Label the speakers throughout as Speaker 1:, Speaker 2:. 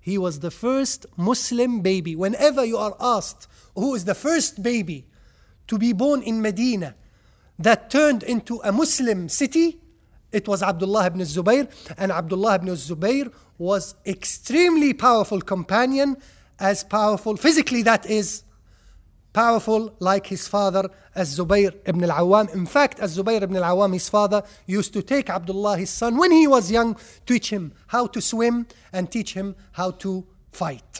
Speaker 1: He was the first Muslim baby. Whenever you are asked who is the first baby to be born in Medina that turned into a Muslim city, it was Abdullah ibn Zubayr. And Abdullah ibn Zubayr was extremely powerful companion, as powerful, physically that is, powerful like his father, Az-Zubayr ibn al-Awwam. In fact, Az-Zubayr ibn al-Awwam, his father, used to take Abdullah, his son, when he was young, teach him how to swim and teach him how to fight.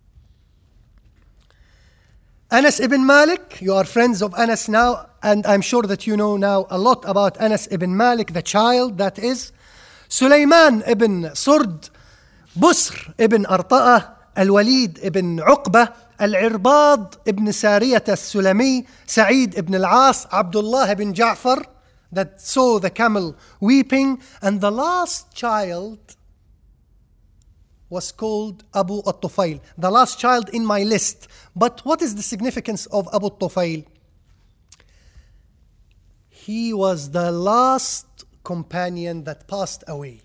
Speaker 1: Anas ibn Malik, you are friends of Anas now, and I'm sure that you know now a lot about Anas ibn Malik, the child, that is. Sulaiman ibn Surd, Busr ibn Arta'ah, Al-Walid ibn Uqbah, Al-Irbad ibn Sariyat al-Sulami, Sa'id ibn al-As, Abdullah ibn Ja'far, that saw the camel weeping, and the last child was called Abu al-Tufail, the last child in my list. But what is the significance of Abu al-Tufail? He was the last companion that passed away.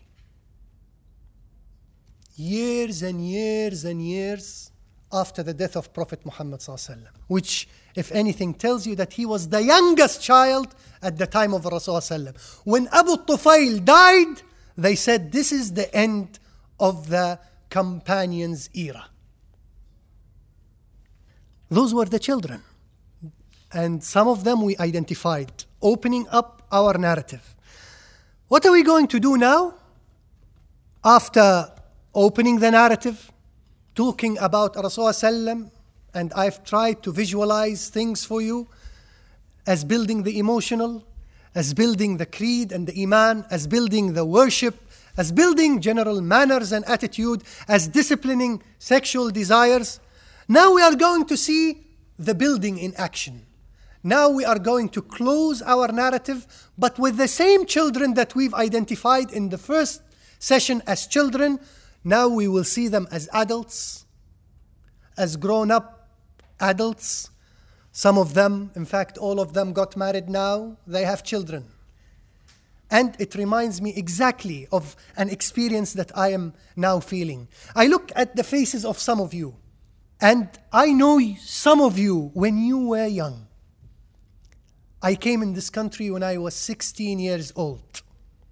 Speaker 1: Years and years and years after the death of Prophet Muhammad ﷺ, which, if anything, tells you that he was the youngest child at the time of Rasulullah ﷺ. When Abu Tufail died, they said this is the end of the companions' era. Those were the children. And some of them we identified, opening up our narrative. What are we going to do now? After opening the narrative, talking about Rasulullah, and I've tried to visualize things for you as building the emotional, as building the creed and the iman, as building the worship, as building general manners and attitude, as disciplining sexual desires. Now we are going to see the building in action. Now we are going to close our narrative, but with the same children that we've identified in the first session as children. Now we will see them as adults, as grown-up adults. Some of them, in fact, all of them got married now. They have children. And it reminds me exactly of an experience that I am now feeling. I look at the faces of some of you, and I know some of you when you were young. I came in this country when I was 16 years old.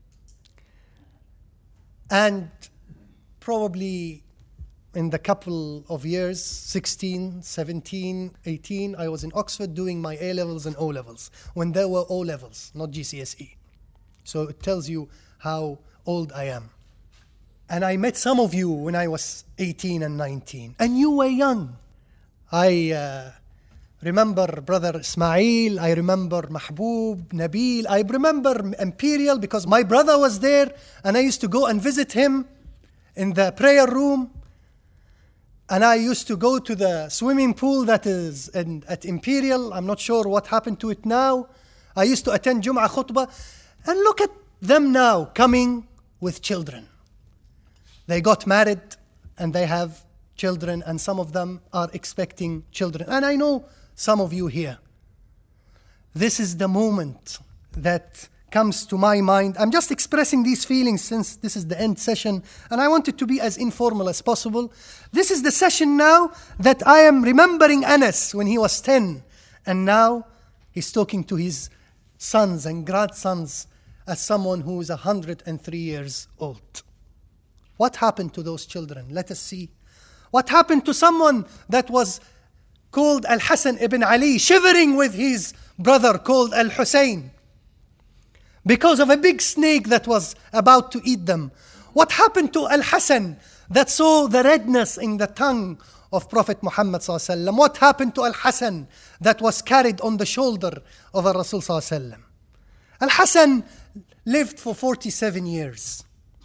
Speaker 1: And probably in the couple of years, 16, 17, 18, I was in Oxford doing my A-levels and O-levels, when there were O-levels, not GCSE. So it tells you how old I am. And I met some of you when I was 18 and 19, and you were young. I remember Brother Ismail, I remember Mahbub, Nabil, I remember Imperial because my brother was there, and I used to go and visit him in the prayer room. And I used to go to the swimming pool that is at Imperial. I'm not sure what happened to it now. I used to attend Jum'ah khutbah. And look at them now coming with children. They got married and they have children, and some of them are expecting children. And I know some of you here. This is the moment that comes to my mind. I'm just expressing these feelings since this is the end session, and I want it to be as informal as possible. This is the session now that I am remembering Anas when he was 10, and now he's talking to his sons and grandsons as someone who is 103 years old. What happened to those children? Let us see. What happened to someone that was called Al-Hasan ibn Ali, shivering with his brother called Al-Hussein, because of a big snake that was about to eat them? What happened to Al-Hasan that saw the redness in the tongue of Prophet Muhammad ﷺ? What happened to Al-Hasan that was carried on the shoulder of Rasul ﷺ? Al-Hasan lived for 47 years.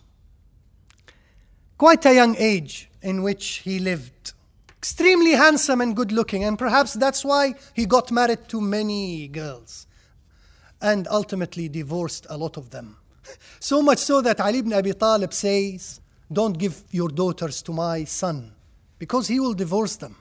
Speaker 1: Quite a young age in which he lived. Extremely handsome and good looking, and perhaps that's why he got married to many girls and ultimately divorced a lot of them. So much so that Ali ibn Abi Talib says, "Don't give your daughters to my son, because he will divorce them."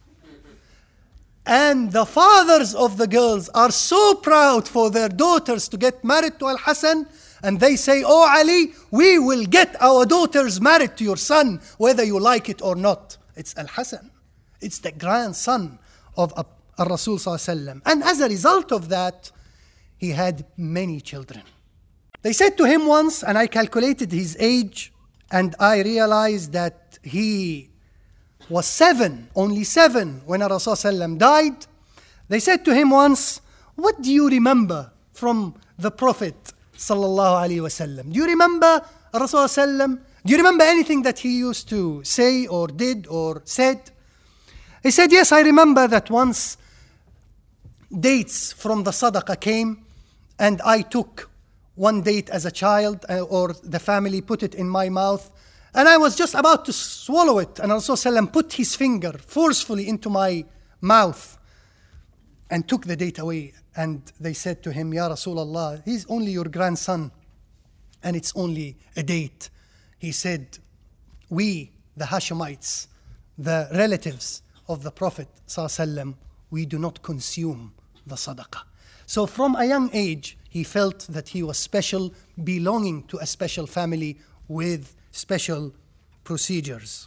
Speaker 1: And the fathers of the girls are so proud for their daughters to get married to Al-Hasan, And they say, "Oh Ali, we will get our daughters married to your son, whether you like it or not." It's Al-Hasan. It's the grandson of Rasul Sallallahu Alaihi Wasallam. And as a result of that, he had many children. They said to him once, and I calculated his age, and I realized that he was 7, only 7, when Rasul Sallallahu Alaihi Wasallam died. They said to him once, "What do you remember from the Prophet Sallallahu Alaihi Wasallam? Do you remember Rasul Sallallahu Alaihi Wasallam? Do you remember anything that he used to say or did or said?" He said, "Yes, I remember that once dates from the sadaqah came, and I took one date as a child, or the family put it in my mouth, and I was just about to swallow it, and Rasulullah put his finger forcefully into my mouth and took the date away. And they said to him, 'Ya Rasulullah, he's only your grandson, and it's only a date.' He said, 'We, the Hashemites, the relatives of the Prophet ﷺ, we do not consume the sadaqah.'" So from a young age, he felt that he was special, belonging to a special family with special procedures.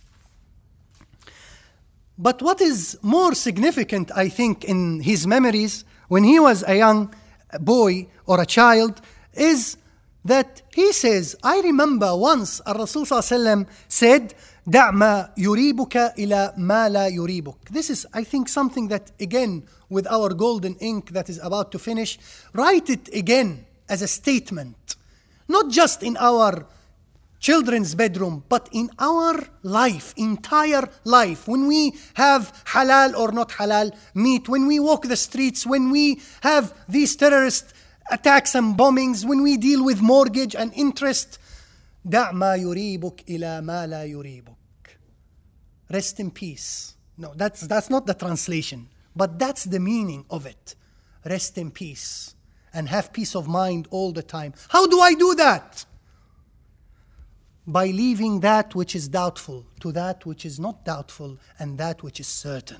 Speaker 1: But what is more significant, I think, in his memories when he was a young boy or a child is that he says, "I remember once Rasul ﷺ said, 'دع ما يريبك إلى ما لا يريبك.'" This is, I think, something that, again, with our golden ink that is about to finish, write it again as a statement, not just in our children's bedroom, but in our life, entire life. When we have halal or not halal meat, when we walk the streets, when we have these terrorist attacks and bombings, when we deal with mortgage and interest, دع ما يريبك إلى ما لا يريبك. Rest in peace. No, that's not the translation, but that's the meaning of it. Rest in peace and have peace of mind all the time. How do I do that? By leaving that which is doubtful to that which is not doubtful and that which is certain.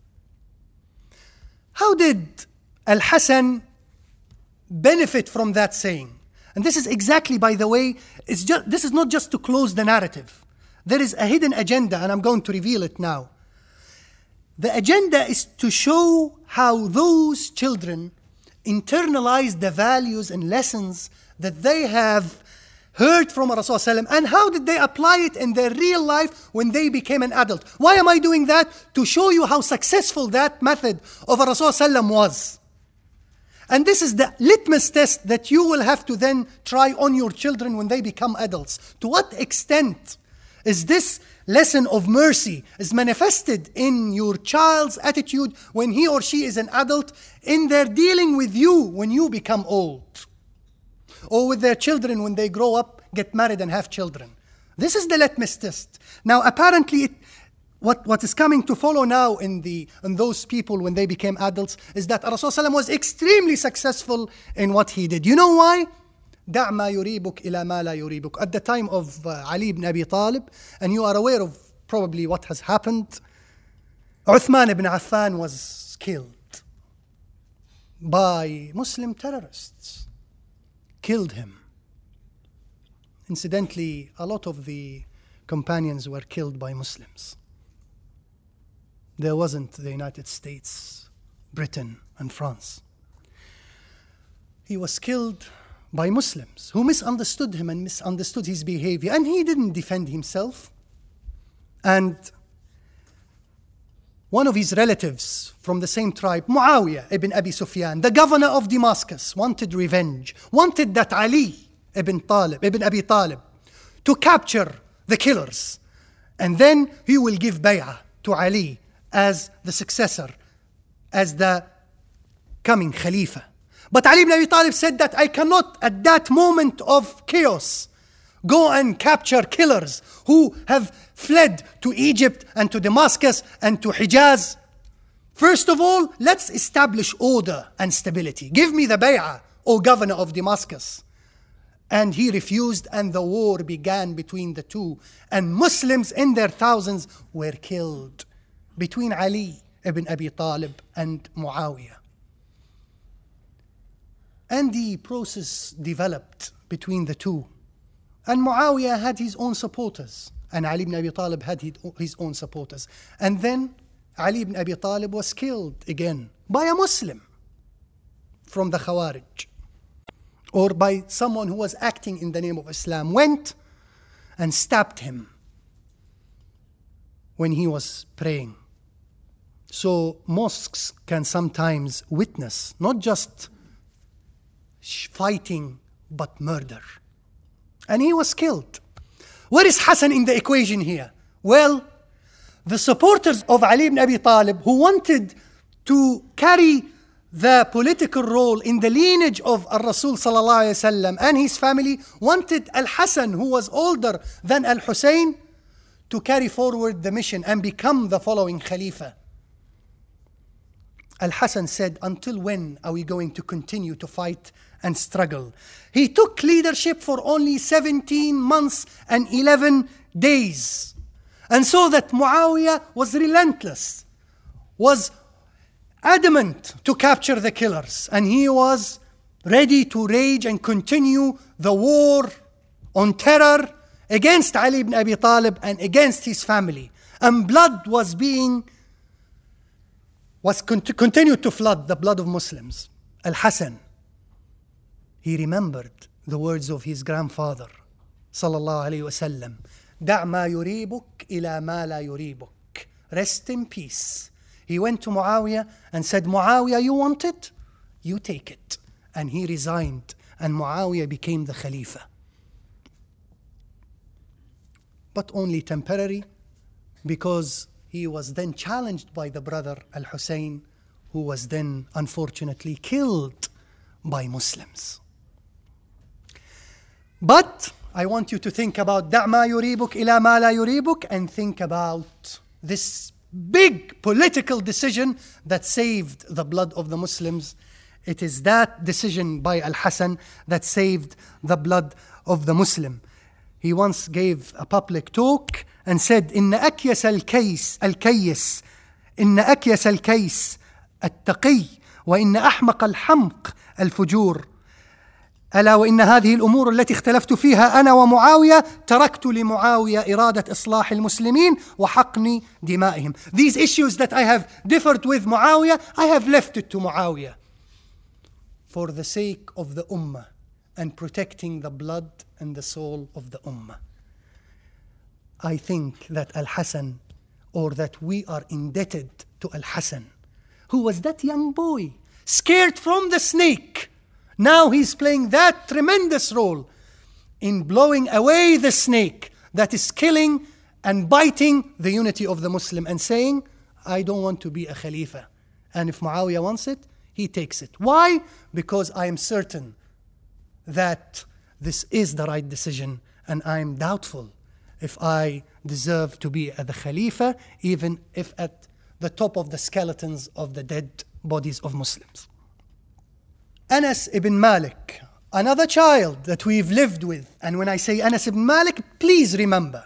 Speaker 1: How did Al-Hasan benefit from that saying? And this is exactly, by the way, this is not just to close the narrative. There is a hidden agenda, and I'm going to reveal it now. The agenda is to show how those children internalize the values and lessons that they have heard from Rasulullah, and how did they apply it in their real life when they became an adult. Why am I doing that? To show you how successful that method of Rasulullah was. And this is the litmus test that you will have to then try on your children when they become adults. To what extent is this lesson of mercy is manifested in your child's attitude when he or she is an adult, in their dealing with you when you become old, or with their children when they grow up, get married and have children? This is the litmus test. Now, apparently, what is coming to follow now in those people when they became adults is that Rasulullah was extremely successful in what he did. You know why? دع ما يريبك إلى ما لا يريبك. At the time of Ali ibn Abi Talib, and you are aware of probably what has happened, Uthman ibn Affan was killed by Muslim terrorists. Killed him. Incidentally, a lot of the companions were killed by Muslims. There wasn't the United States, Britain, and France. He was killed by Muslims who misunderstood him and misunderstood his behavior, and he didn't defend himself. And one of his relatives from the same tribe, Muawiyah ibn Abi Sufyan, the governor of Damascus, wanted revenge, wanted that Ali ibn Abi Talib to capture the killers, and then he will give bay'ah to Ali as the successor, as the coming Khalifa. But Ali ibn Abi Talib said that I cannot, at that moment of chaos, go and capture killers who have fled to Egypt and to Damascus and to Hijaz. First of all, let's establish order and stability. Give me the bay'ah, O governor of Damascus. And he refused, and the war began between the two. And Muslims in their thousands were killed between Ali ibn Abi Talib and Muawiyah. And the process developed between the two. And Muawiyah had his own supporters, and Ali ibn Abi Talib had his own supporters. And then Ali ibn Abi Talib was killed again by a Muslim from the Khawarij, or by someone who was acting in the name of Islam, went and stabbed him when he was praying. So mosques can sometimes witness not just fighting but murder. And he was killed. Where is Hassan in the equation here? Well, the supporters of Ali ibn Abi Talib, who wanted to carry the political role in the lineage of Al-Rasul sallallahu alayhi wasallam and his family, wanted Al-Hassan, who was older than Al-Hussein, to carry forward the mission and become the following Khalifa. Al-Hassan said, until when are we going to continue to fight and struggle? He took leadership for only 17 months and 11 days. And so that Muawiyah was relentless, was adamant to capture the killers, and he was ready to rage and continue the war on terror against Ali ibn Abi Talib and against his family. And blood was continued to flood the blood of Muslims. Al-Hassan, he remembered the words of his grandfather sallallahu alayhi wasallam, دع ما يريبك إلى ما لا يريبك. Rest in peace. He went to Muawiyah and said, Muawiyah, you want it? You take it. And he resigned, and Muawiyah became the Khalifa. But only temporary, because he was then challenged by the brother Al-Hussein, who was then unfortunately killed by Muslims. But I want you to think about دع ما يريبك إلى ما لا يريبك, and think about this big political decision that saved the blood of the Muslims. It is that decision by Al-Hassan that saved the blood of the Muslim. He once gave a public talk and said, إن أكيس الكيس إن أكيس الكيس التقي وإن أحمق الحمق الفجور ألا وإن هذه الأمور التي اختلفت فيها أنا ومعاوية تركت لمعاوية إرادة إصلاح المسلمين وحقن دمائهم. These issues that I have differed with Muawiyah, I have left it to Muawiyah for the sake of the Ummah and protecting the blood and the soul of the Ummah. I think that Al-Hassan, or that we are indebted to Al-Hassan, who was that young boy, scared from the snake. Now he's playing that tremendous role in blowing away the snake that is killing and biting the unity of the Muslim, and saying, I don't want to be a Khalifa. And if Muawiyah wants it, he takes it. Why? Because I am certain that this is the right decision, and I am doubtful if I deserve to be the Khalifa, even if at the top of the skeletons of the dead bodies of Muslims. Anas ibn Malik, another child that we've lived with. And when I say Anas ibn Malik, please remember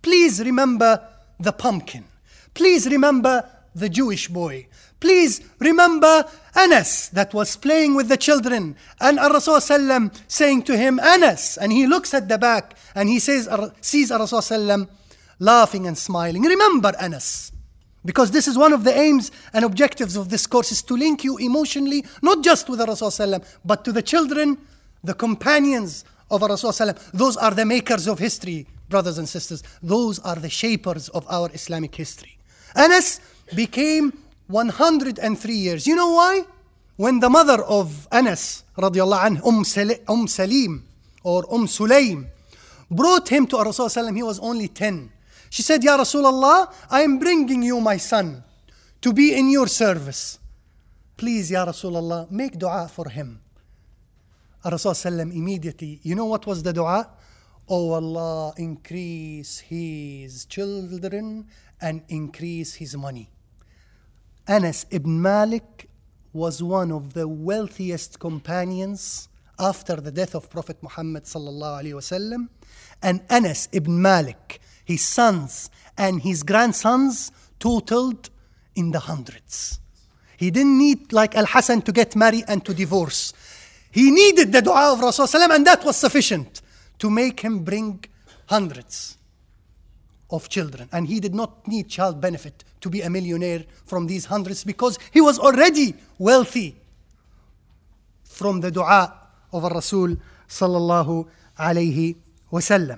Speaker 1: the pumpkin. Please remember the Jewish boy. Please remember Anas that was playing with the children, and Rasul sallam saying to him, Anas, and he looks at the back and he sees Rasul sallam laughing and smiling. Remember Anas, because this is one of the aims and objectives of this course, is to link you emotionally, not just with Rasul sallam, but to the children, the companions of Rasul sallam. Those are the makers of history, brothers and sisters. Those are the shapers of our Islamic history. Anas became 103 years. You know why? When the mother of Anas radiallahu anhu, Salim or Sulaym, brought him to Rasul sallam, he was only 10. She said, Ya Rasulullah, I am bringing you my son to be in your service. Please, Ya Rasulullah, make dua for him. Rasul sallam immediately, you know what was the dua? Oh Allah, increase his children and increase his money. Anas ibn Malik was one of the wealthiest companions after the death of Prophet Muhammad sallallahu alaihi wasallam. And Anas ibn Malik, his sons and his grandsons totaled in the hundreds. He didn't need like Al-Hassan to get married and to divorce. He needed the dua of Rasulullah and that was sufficient to make him bring hundreds of children. And he did not need child benefit to be a millionaire from these hundreds because he was already wealthy from the dua of Rasul sallallahu alayhi wasallam.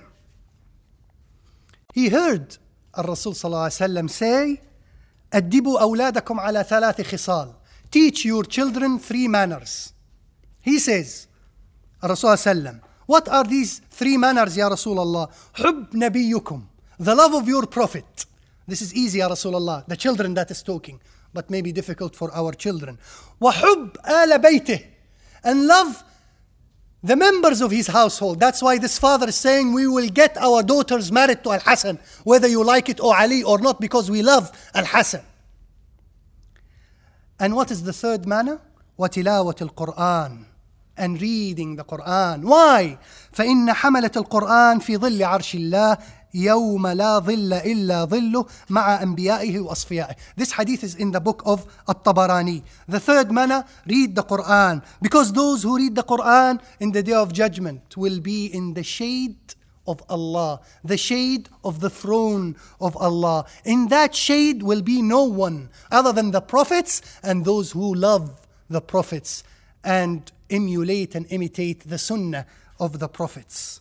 Speaker 1: He heard Rasul sallallahu alayhi wasallam say, أدبوا أولادكم على 3 خصال. Teach your children 3 manners. He says, Rasul sallam, what are these 3 manners, Ya Rasulullah? حب نبيكم, the love of your prophet. This is easy, Ya Rasulullah, the children that is talking, but maybe difficult for our children. وحب آل بيته, and love the members of his household. That's why this father is saying we will get our daughters married to Al-Hasan, whether you like it or Ali or not, because we love Al-Hasan. And what is the 3rd manner? وتلاوة القرآن, and reading the Quran. Why? فإن حملة القرآن في ظل عرش الله يوم لا ظل إلا ظله مع أنبيائه وأصفيائه. This hadith is in the book of At-Tabarani. The 3rd manner, read the Quran. Because those who read the Quran in the day of judgment will be in the shade of Allah, the shade of the throne of Allah. In that shade will be no one other than the prophets and those who love the prophets and emulate and imitate the sunnah of the prophets.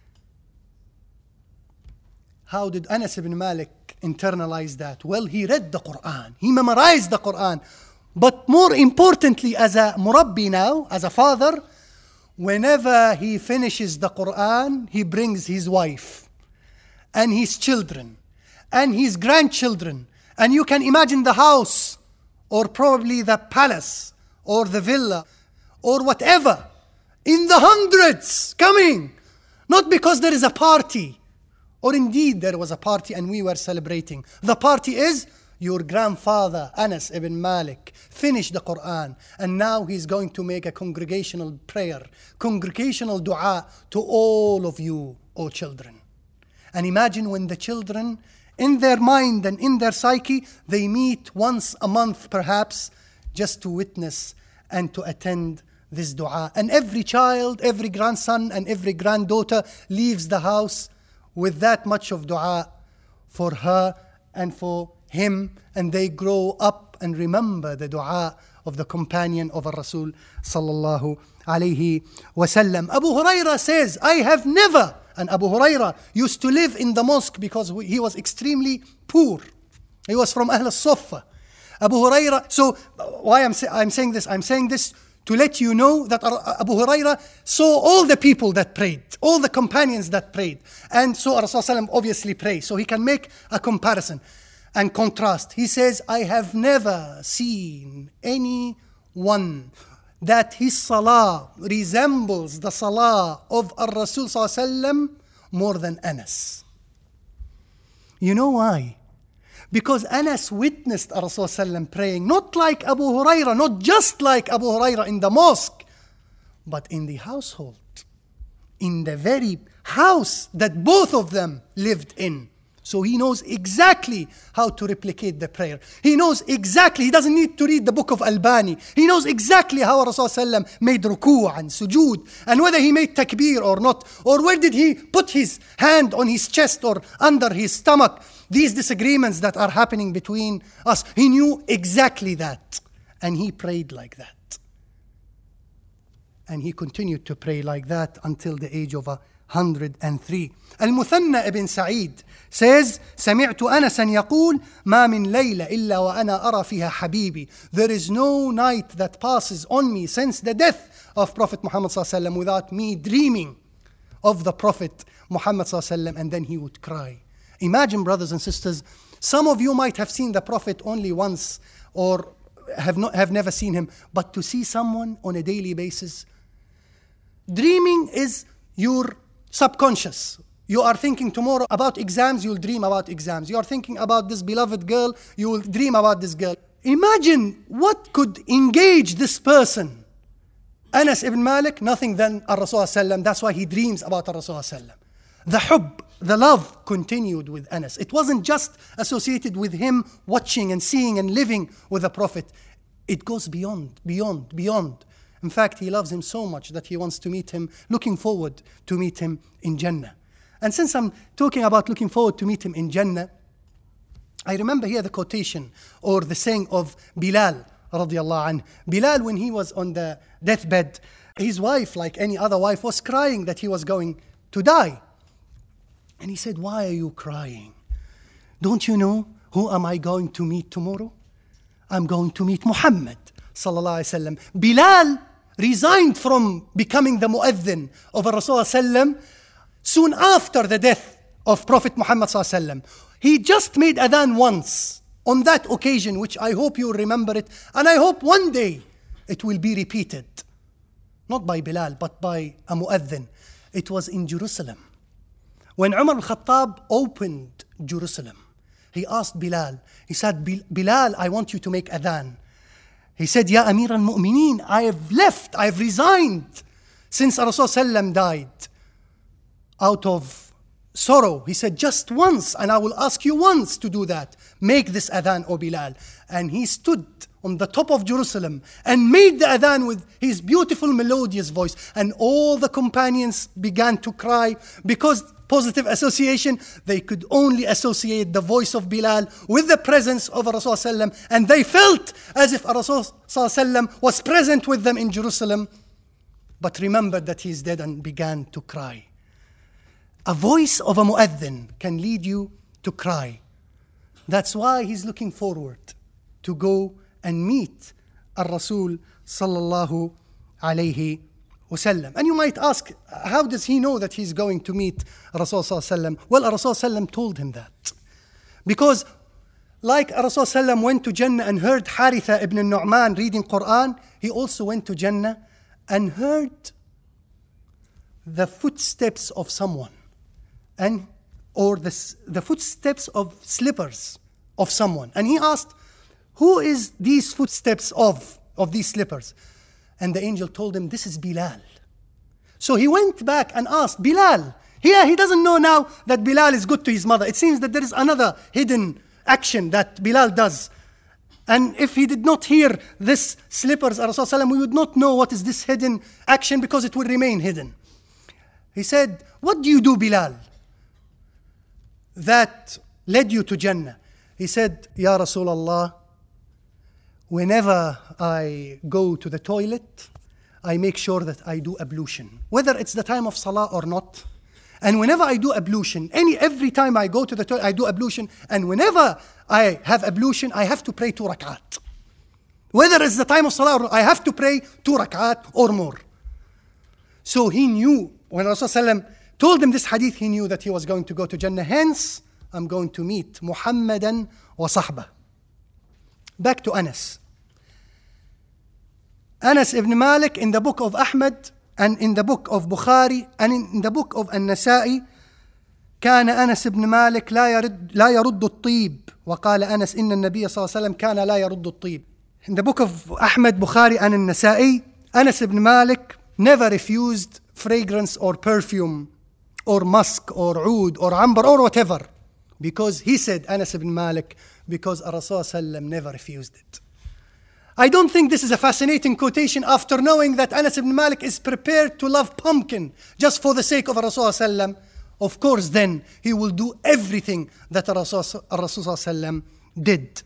Speaker 1: How did Anas ibn Malik internalize that? Well, he read the Quran. He memorized the Quran. But more importantly, as a murabbi now, as a father, whenever he finishes the Quran, he brings his wife and his children and his grandchildren. And you can imagine the house or probably the palace or the villa or whatever in the hundreds coming. Not because there is a party, or indeed there was a party and we were celebrating. The party is your grandfather Anas ibn Malik finished the Quran and now he's going to make a congregational prayer, congregational dua to all of you, O children. And imagine when the children, in their mind and in their psyche, they meet once a month perhaps just to witness and to attend this dua. And every child, every grandson and every granddaughter leaves the house with that much of dua for her and for him, and they grow up and remember the dua of the companion of Rasul sallallahu alayhi wasallam. Abu Huraira says, I have never, and Abu Huraira used to live in the mosque because he was extremely poor. He was from Ahl al-Suffa. Abu Huraira, so why I'm saying this? I'm saying this to let you know that Abu Huraira saw all the people that prayed, all the companions that prayed. And so Rasulullah obviously prays, so he can make a comparison and contrast. He says, I have never seen anyone that his salah resembles the salah of Rasul more than Anas. You know why? Because Anas witnessed Rasul praying, not like Abu Huraira, not just like Abu Huraira in the mosque, but in the household, in the very house that both of them lived in. So he knows exactly how to replicate the prayer. He knows exactly, he doesn't need to read the book of Albani. He knows exactly how Rasulullah made ruku' and sujood, and whether he made takbir or not, or where did he put his hand on his chest or under his stomach. These disagreements that are happening between us, he knew exactly that. And he prayed like that. And he continued to pray like that until the age of 103. Al-Muthanna ibn Sa'id says, سمعت أنسا يقول ما من ليلة إلا وأنا أرى فيها حبيبي. There is no night that passes on me since the death of Prophet Muhammad ﷺ without me dreaming of the Prophet Muhammad ﷺ, and then he would cry. Imagine, brothers and sisters, some of you might have seen the Prophet only once or have never seen him, but to see someone on a daily basis, dreaming is your subconscious. You are thinking tomorrow about exams, you'll dream about exams. You are thinking about this beloved girl, you will dream about this girl. Imagine what could engage this person. Anas ibn Malik, nothing than Rasulullah. That's why he dreams about Rasulullah. The hubb, the love continued with Anas. It wasn't just associated with him watching and seeing and living with the Prophet. It goes beyond. In fact, he loves him so much that he wants to meet him, looking forward to meet him in Jannah. And since I'm talking about looking forward to meet him in Jannah, I remember here the quotation or the saying of Bilal radiallahu anh. Bilal, when he was on the deathbed, his wife, like any other wife, was crying that he was going to die. And he said, why are you crying? Don't you know who am I going to meet tomorrow? I'm going to meet Muhammad sallallahu alaihi wasallam. Bilal resigned from becoming the mu'adhin of Rasulullah sallam soon after the death of Prophet Muhammad sallallahu alaihi wasallam. He just made adhan once on that occasion, which I hope you remember it, and I hope one day it will be repeated. Not by Bilal, but by a mu'adhin. It was in Jerusalem. When Umar al-Khattab opened Jerusalem, he asked Bilal, he said, Bilal, I want you to make adhan. He said, Ya Amir al-Mu'mineen, I have left, I have resigned since Rasulullah died out of sorrow. He said, just once, and I will ask you once to do that. Make this adhan, O Bilal. And he stood on the top of Jerusalem and made the adhan with his beautiful melodious voice. And all the companions began to cry because positive association, they could only associate the voice of Bilal with the presence of Rasulullah, and they felt as if Rasulullah was present with them in Jerusalem, but remembered that he is dead and began to cry. A voice of a mu'adhin can lead you to cry. That's why he's looking forward to go and meet Ar-Rasul sallallahu alayhi wasallam. And you might ask, how does he know that he's going to meet Rasul sallallahu alayhi wasallam? Well, Rasul sallallahu told him that. Because like Rasul sallallahu went to Jannah and heard Haritha ibn Nu'man reading Quran, he also went to Jannah and heard the footsteps of someone, or the footsteps of slippers of someone. And he asked, who is these footsteps of these slippers? And the angel told him, this is Bilal. So he went back and asked Bilal. Here he doesn't know now that Bilal is good to his mother. It seems that there is another hidden action that Bilal does. And if he did not hear this slippers, Rasulullah, we would not know what is this hidden action because it will remain hidden. He said, what do you do, Bilal, that led you to Jannah? He said, Ya Rasulullah, whenever I go to the toilet, I make sure that I do ablution, whether it's the time of salah or not. And whenever I do ablution, every time I go to the toilet, I do ablution. And whenever I have ablution, I have to pray 2 rak'at. Whether it's the time of salah or not, I have to pray 2 rak'at or more. So he knew, when Rasulullah told him this hadith, he knew that he was going to go to Jannah. Hence, I'm going to meet Muhammadan wa sahbah. Back to Anas. Anas ibn Malik in the book of Ahmad and in the book of Bukhari and in the book of An-Nasa'i, كان أنس بن مالك لا يرد الطيب وقال أنس إن النبي صلى الله عليه وسلم كان لا يرد الطيب. In the book of Ahmad, Bukhari and An-Nasa'i, Anas ibn Malik never refused fragrance or perfume or musk or oud or amber or whatever, because he said, Anas ibn Malik, because Rasulullah never refused it. I don't think this is a fascinating quotation after knowing that Anas ibn Malik is prepared to love pumpkin just for the sake of Rasulullah. Of course, then he will do everything that Rasulullah did.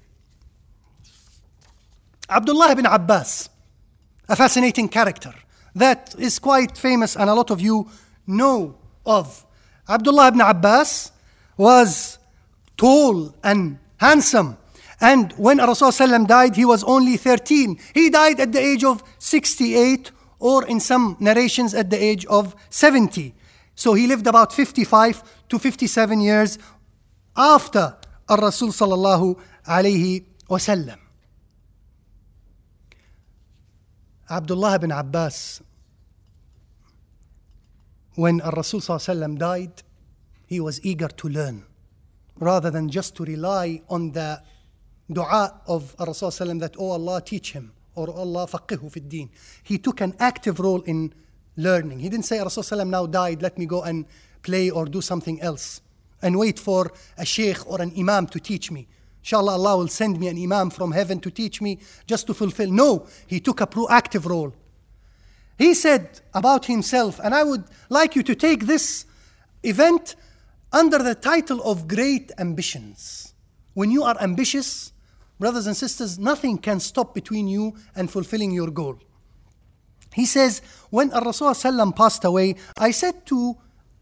Speaker 1: Abdullah ibn Abbas, a fascinating character that is quite famous and a lot of you know of. Abdullah ibn Abbas was tall and handsome. And when Rasulullah died, he was only 13. He died at the age of 68, or in some narrations at the age of 70. So he lived about 55 to 57 years after Rasul sallallahu alayhi wasallam. Abdullah ibn Abbas, when Rasul sallallahu alayhi wasallam died, he was eager to learn, rather than just to rely on the dua of Rasulullah that, oh Allah, teach him, or Allah faqihu fi din. He took an active role in learning. He didn't say, Rasulullah now died, let me go and play or do something else and wait for a sheikh or an imam to teach me. Inshallah, Allah will send me an imam from heaven to teach me just to fulfill. No, he took a proactive role. He said about himself, and I would like you to take this event under the title of great ambitions. When you are ambitious, brothers and sisters, nothing can stop between you and fulfilling your goal. He says, when Rasul passed away, I said to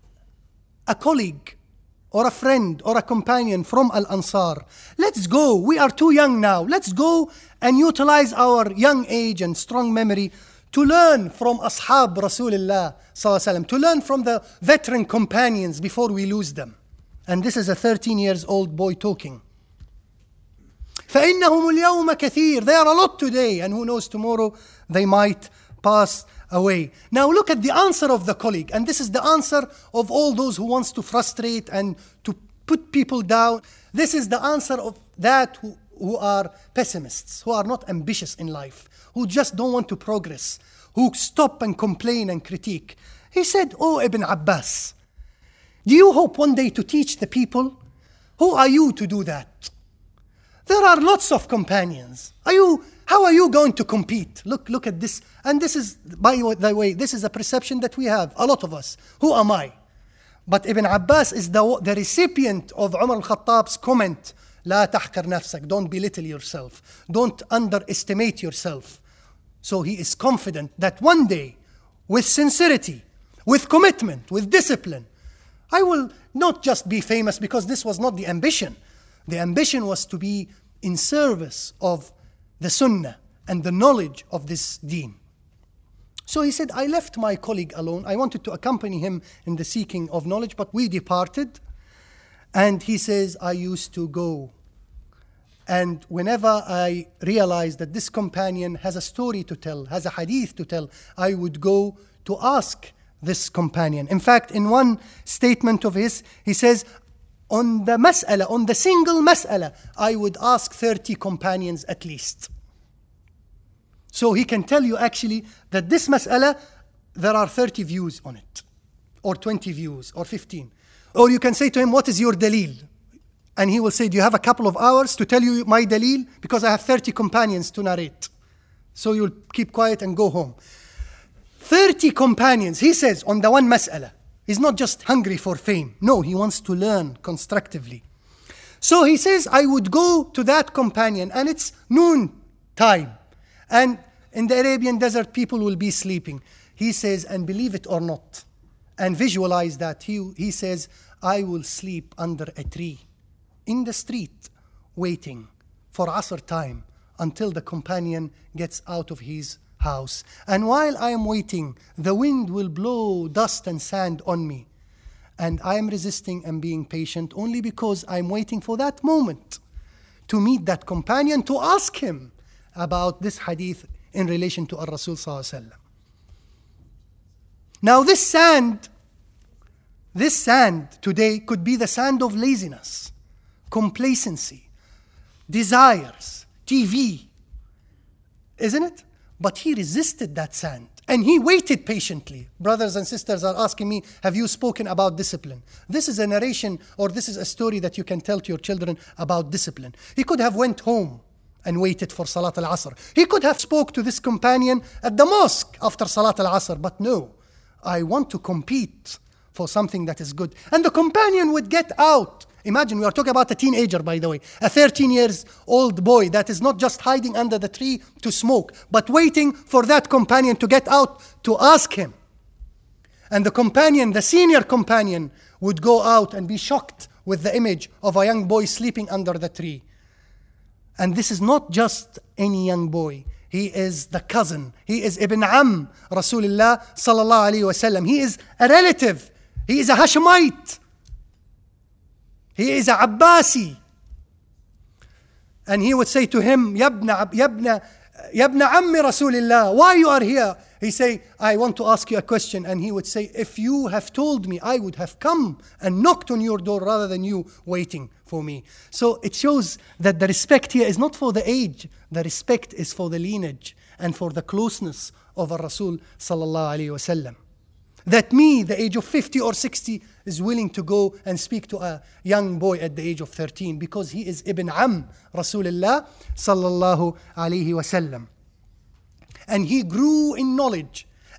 Speaker 1: a colleague or a friend or a companion from Al-Ansar, let's go, we are too young now, let's go and utilize our young age and strong memory to learn from Ashab Rasulullah sallallahu alaihi wasallam, to learn from the veteran companions before we lose them. And this is a 13 years old boy talking. فَإِنَّهُمُ الْيَوْمَ كَثِيرٌ. They are a lot today, and who knows, tomorrow they might pass away. Now look at the answer of the colleague, and this is the answer of all those who wants to frustrate and to put people down. This is the answer of that who are pessimists, who are not ambitious in life, who just don't want to progress, who stop and complain and critique. He said, "Oh, Ibn Abbas, do you hope one day to teach the people? Who are you to do that? There are lots of companions. How are you going to compete? Look at this." And this is, by the way, this is a perception that we have, a lot of us. Who am I? But Ibn Abbas is the recipient of Umar al-Khattab's comment, لا تحقر نفسك, don't belittle yourself, don't underestimate yourself. So he is confident that one day, with sincerity, with commitment, with discipline, I will not just be famous, because this was not the ambition. The ambition was to be in service of the sunnah and the knowledge of this deen. So he said, I left my colleague alone. I wanted to accompany him in the seeking of knowledge, but we departed. And he says, I used to go. And whenever I realized that this companion has a story to tell, has a hadith to tell, I would go to ask this companion. In fact, in one statement of his, he says, on the single mas'ala, I would ask 30 companions at least. So he can tell you actually that this mas'ala, there are 30 views on it, or 20 views, or 15. Or you can say to him, what is your dalil? And he will say, do you have a couple of hours to tell you my dalil? Because I have 30 companions to narrate. So you'll keep quiet and go home. 30 companions, he says, on the one mas'ala. He's not just hungry for fame. No, he wants to learn constructively. So he says, I would go to that companion, and it's noon time. And in the Arabian desert, people will be sleeping. He says, and believe it or not, and visualize that. He says, I will sleep under a tree in the street, waiting for Asr time until the companion gets out of his house. And while I am waiting, the wind will blow dust and sand on me. And I am resisting and being patient only because I'm waiting for that moment to meet that companion, to ask him about this hadith in relation to Ar-Rasul Sallallahu Alaihi Wasallam. Now this sand today could be the sand of laziness, complacency, desires, TV, isn't it? But he resisted that sand and he waited patiently. Brothers and sisters are asking me, have you spoken about discipline? This is a narration, or this is a story that you can tell to your children about discipline. He could have went home and waited for Salat al-Asr. He could have spoke to this companion at the mosque after Salat al-Asr, but no, I want to compete for something that is good. And the companion would get out. Imagine, we are talking about a teenager, by the way, a 13-year-old boy that is not just hiding under the tree to smoke, but waiting for that companion to get out to ask him. And the companion, the senior companion, would go out and be shocked with the image of a young boy sleeping under the tree. And this is not just any young boy. He is the cousin. He is Ibn Am Rasulullah sallallahu alaihi wasallam. He is a relative. He is a Hashemite. He is a Abbasi. And he would say to him, Yabna Ammi Rasulillah, why you are here? He say, I want to ask you a question. And he would say, if you have told me, I would have come and knocked on your door rather than you waiting for me. So it shows that the respect here is not for the age. The respect is for the lineage and for the closeness of Rasul sallallahu alaihi wasallam. That me, the age of 50 or 60, is willing to go and speak to a young boy at the age of 13 because he is Ibn Am Rasulullah sallallahu alaihi wasallam. And he grew in knowledge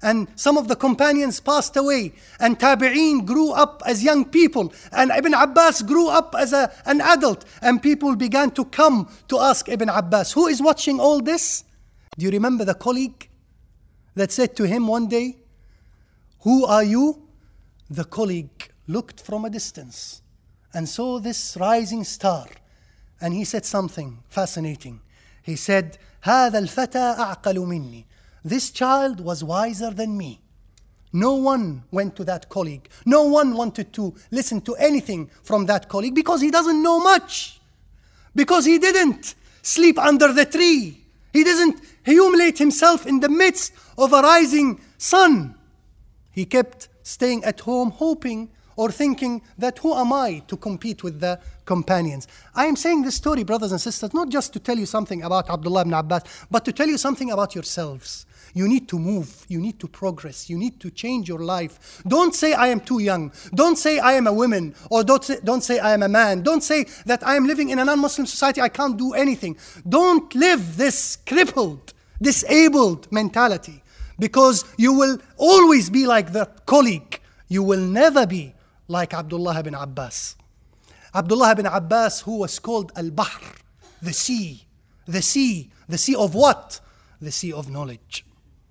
Speaker 1: and some of the companions passed away, and Tabi'een grew up as young people, and Ibn Abbas grew up as an adult, and people began to come to ask Ibn Abbas, who is watching all this? Do you remember the colleague that said to him one day, who are you? The colleague looked from a distance and saw this rising star, and he said something fascinating. He said, هذا الفتى أعقل مني. This child was wiser than me. No one went to that colleague. No one wanted to listen to anything from that colleague because he doesn't know much. Because he didn't sleep under the tree. He doesn't humiliate himself in the midst of a rising sun. He kept staying at home hoping or thinking that who am I to compete with the companions? I am saying this story, brothers and sisters, not just to tell you something about Abdullah ibn Abbas, but to tell you something about yourselves. You need to move. You need to progress. You need to change your life. Don't say, I am too young. Don't say, I am a woman. Or don't say, I am a man. Don't say that I am living in a non-Muslim society. I can't do anything. Don't live this crippled, disabled mentality, because you will always be like that colleague. You will never be like Abdullah ibn Abbas. Abdullah ibn Abbas, who was called Al-Bahr, the sea. The sea. The sea of what? The sea of knowledge.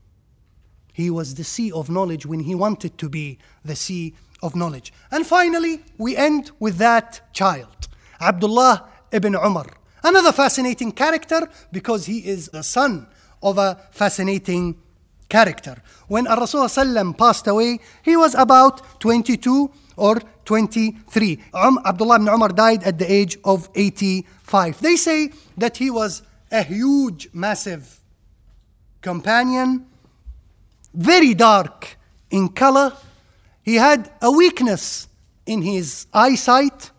Speaker 1: He was the sea of knowledge when he wanted to be the sea of knowledge. And finally, we end with that child, Abdullah ibn Umar. Another fascinating character because he is the son of a fascinating character. When Rasul ﷺ passed away, he was about 22 or 23. Abdullah ibn Umar died at the age of 85. They say that he was a huge, massive companion, very dark in color. He had a weakness in his eyesight,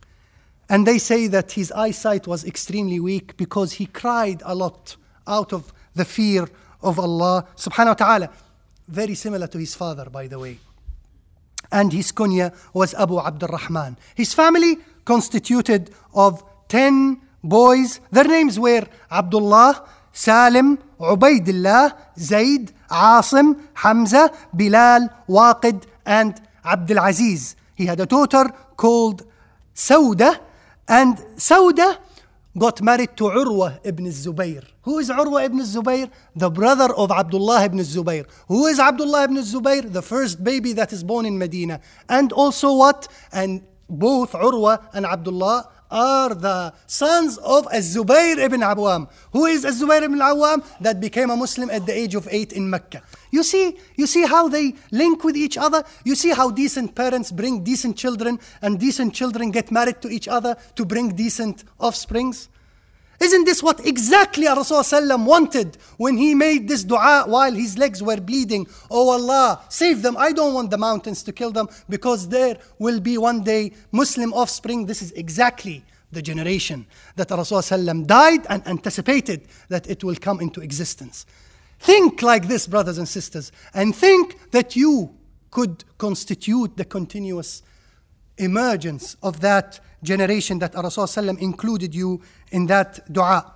Speaker 1: and they say that his eyesight was extremely weak because he cried a lot out of the fear of Allah subhanahu wa ta'ala. Very similar to his father, by the way. And his kunya was Abu Abdul Rahman. His family constituted of 10 boys. Their names were Abdullah, Salim, Ubaidullah, Zaid, Asim, Hamza, Bilal, Waqid, and Abdul Aziz. He had a daughter called Sauda, and Sauda got married to Urwa ibn Zubayr. Who is Urwa ibn Zubayr? The brother of Abdullah ibn Zubayr. Who is Abdullah ibn Zubayr? The first baby that is born in Medina. And also what? And both Urwa and Abdullah are the sons of Az-Zubayr ibn Awam. Who is Az-Zubayr ibn Awam? That became a Muslim at the age of 8 in Mecca. You see how they link with each other? You see how decent parents bring decent children, and decent children get married to each other to bring decent offsprings? Isn't this what exactly Rasulullah wanted when he made this dua while his legs were bleeding? Oh Allah, save them. I don't want the mountains to kill them because there will be one day Muslim offspring. This is exactly the generation that Rasulullah died and anticipated that it will come into existence. Think like this, brothers and sisters, and think that you could constitute the continuous emergence of that generation that Rasulullah included you in that dua.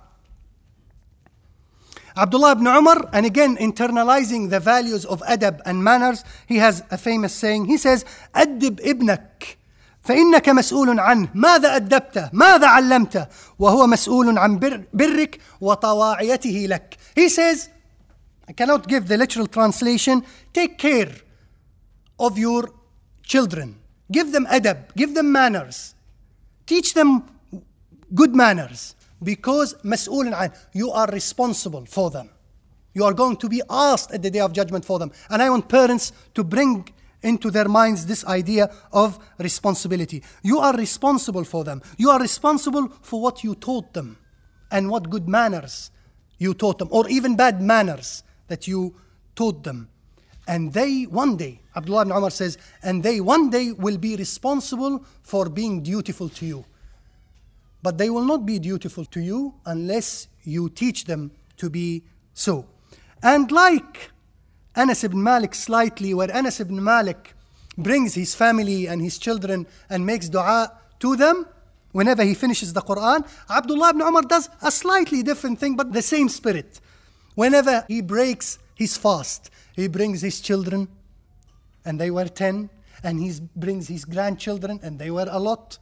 Speaker 1: Abdullah ibn Umar, and again internalizing the values of adab and manners, he has a famous saying. He says, أدب ابنك فإنك مسؤول عنه ماذا أدبته ماذا علمته وهو مسؤول عن برك وطواعيته لك. He says, I cannot give the literal translation, take care of your children. Give them adab, give them manners. Teach them good manners, because مسؤول عن, you are responsible for them. You are going to be asked at the day of judgment for them. And I want parents to bring into their minds this idea of responsibility. You are responsible for them. You are responsible for what you taught them and what good manners you taught them, or even bad manners that you taught them. And they one day, Abdullah ibn Umar says, and they one day will be responsible for being dutiful to you. But they will not be dutiful to you unless you teach them to be so. And like Anas ibn Malik slightly, where Anas ibn Malik brings his family and his children and makes dua to them whenever he finishes the Quran, Abdullah ibn Umar does a slightly different thing, but the same spirit. Whenever he breaks his fast. He brings his children, and they were 10, and he brings his grandchildren, and they were a lot.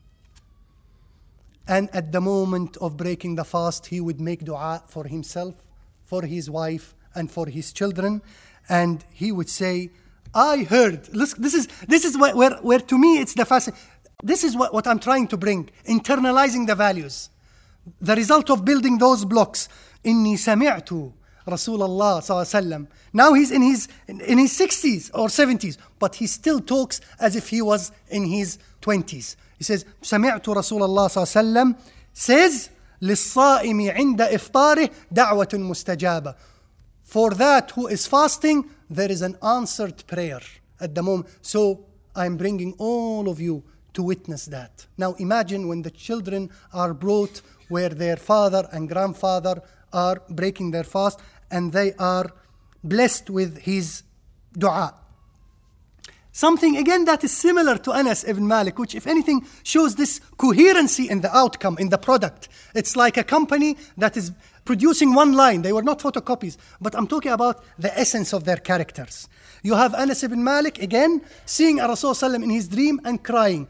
Speaker 1: And at the moment of breaking the fast, he would make dua for himself, for his wife, and for his children. And he would say, I heard. Look, this is where to me it's the fascinating. This is what I'm trying to bring, internalizing the values. The result of building those blocks. إني سمعت رسول الله صلى الله عليه وسلم. Now he's in his 60s or 70s, but he still talks as if he was in his 20s. He says, سمعت رسول الله صلى الله عليه وسلم says, للصائم عند إفطاره دعوة مستجابة. For that who is fasting, there is an answered prayer at the moment. So I'm bringing all of you to witness that. Now imagine when the children are brought where their father and grandfather are breaking their fast and they are blessed with his dua. Something again that is similar to Anas ibn Malik, which if anything shows this coherency in the outcome, in the product. It's like a company that is producing one line. They were not photocopies, but I'm talking about the essence of their characters. You have Anas ibn Malik again seeing a Rasul sallam in his dream and crying.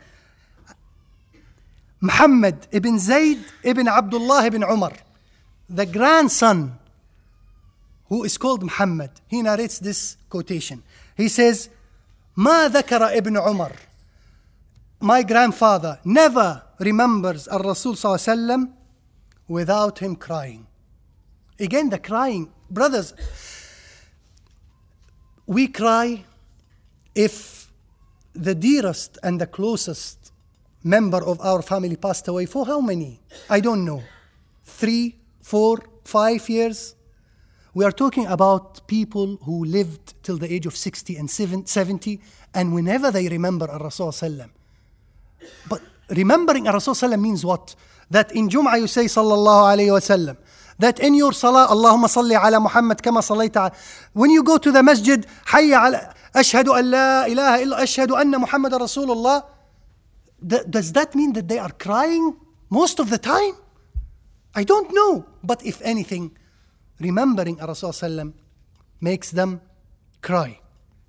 Speaker 1: Muhammad ibn Zayd ibn Abdullah ibn Umar, the grandson who is called Muhammad, he narrates this quotation. He says, ما ذكر ابن عمر, my grandfather never remembers al-Rasul sallallahu alaihi wasallam without him crying. Again, the crying. Brothers, we cry if the dearest and the closest member of our family passed away. For how many? I don't know. 3, 4, 5 years? We are talking about people who lived till the age of 60 and 70, and whenever they remember al-Rasul sallam. But remembering al-Rasul sallam means what? That in Jum'ah you say sallallahu alayhi wa sallam. That in your salah, Allahumma salli ala Muhammad kama sallaita. When you go to the masjid, hayya ala, ashhadu an la ilaha illa, ashhadu anna Muhammad Rasulullah. Does that mean that they are crying most of the time? I don't know. But if anything, remembering Rasul sallam makes them cry.